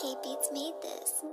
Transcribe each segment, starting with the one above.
FK Beats made this.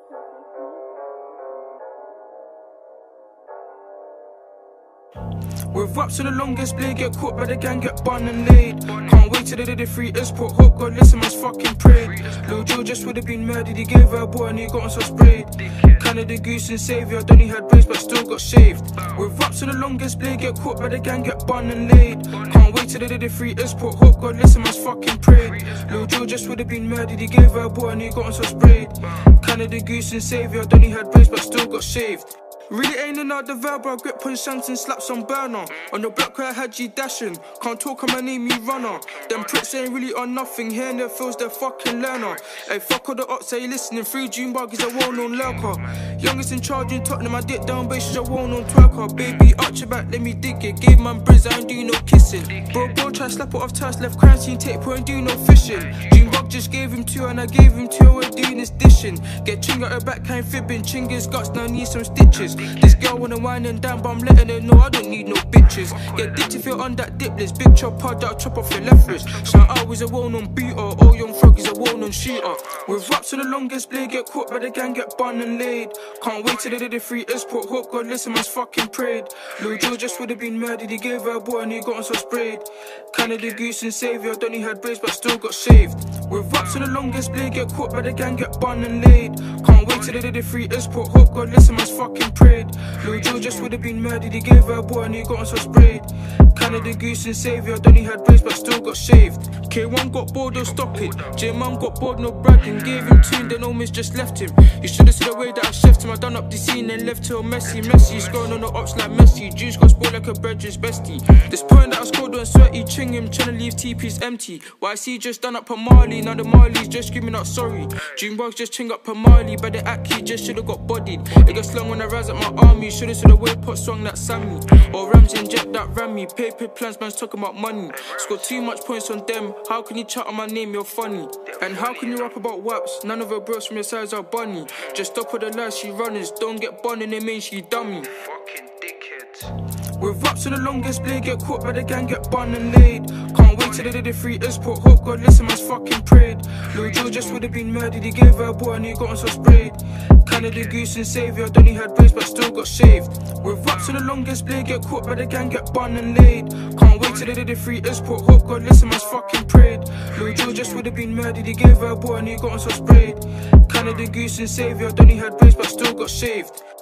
With raps to the longest blade, get caught by the gang, get bun and laid. Can't wait till they did the free export. Hope God listen, man's fucking prayed. Lil Joe just would've been murdered, he gave her a boy and he got on so sprayed. Canada Goose and Saviour, done he had braids but still got shaved. With raps to the longest blade, get caught by the gang, get bun and laid. Can't wait till they did the free export. Hope God listen, man's fucking prayed. Lil Joe just would've been murdered, he gave her a boy and he got on so sprayed. Canada Goose and Saviour, done he had braids but still got shaved. Really ain't in out the verb, I grip on shanks and slaps on burner. On the block where I had G dashing, can't talk on my name, me runner. Them pricks ain't really on nothing, hearing their feels, they're fucking learner. Hey, fuck all the ops, hey, listening, free Junebug is a well-known lurker. Youngest in charge in Tottenham, I dip down bass, she's a well-known twerker. Baby, arch your back, let me dig it, gave man briz, I ain't do no kissing. Bro, try slap it off twice, left crime scene tape, ain't do no fishing. Junebug just gave him two and I gave him two, we're doing this dishing. Get ching out her back, kind fibbing, ching his guts, now need some stitches. This girl wanna wine and down, but I'm letting her know I don't need no bitches. Get dipped if you're on that dip list. Big chop hard, that'll chop off your left wrist. Shout out is a well-known beater, old young frog is a well-known shooter. With raps to the longest blade, get caught by the gang, get bun and laid. Can't wait till they did the free export. Hope God listen, man's fucking prayed. Lil Joe just would've been murdered, he gave her a boy and he got on so sprayed. Canada Goose and Saviour, done he had braids but still got shaved. With raps to the longest blade, get caught by the gang, get bun and laid. Can't wait till they did the free export. Hope God listen, man's fucking prayed. Lil Joe just would've been murdered, he gave her a boy and he got on so sprayed. Canada Goose and Saviour, done he had braids but still got shaved. K1 got bored, don't stop it. J-Man got bored, no bragging. Gave him two, then almost just left him. You should've seen the way that I chefed him. I done up the scene and left till messy. Scoring on the ops like Messi. Juice got spoiled like a brethren's bestie. This point that I scored on sweaty, ching him, tryna leave TP's empty. YC just done up per Marley, now the Marley's just screaming out sorry. Dreambugs just ching up per Marley, but the Aki just should've got bodied. It got slung when I rise up my army. Should've saw the way pot swung that Sammy. Or Rams inject that Rammy. Paper plans, man's talking about money. Scored too much points on them. How can you chat on my name, you're funny? And how can you rap about waps? None of her bros from your size are bunny. Just stop with the lies, she runners. Don't get bun in the main, she dummy. Fucking dickheads. With raps to the longest blade, get caught by the gang, get bun and laid. Can't wait till they did the free export. Hope God listen, man's fucking prayed. Lil Joe just would've been murdered, he gave her a boy and he got on so sprayed. Canada Goose and Saviour, done he had braids but still got shaved. With raps to the longest blade, get caught by the gang, get bun and laid. Can't wait till they did the free export. Hope God listen, man's fucking prayed. Lil Joe just would've been murdered, he gave her a boy and he got on so sprayed. Canada Goose and Saviour, done he had braids but still got shaved.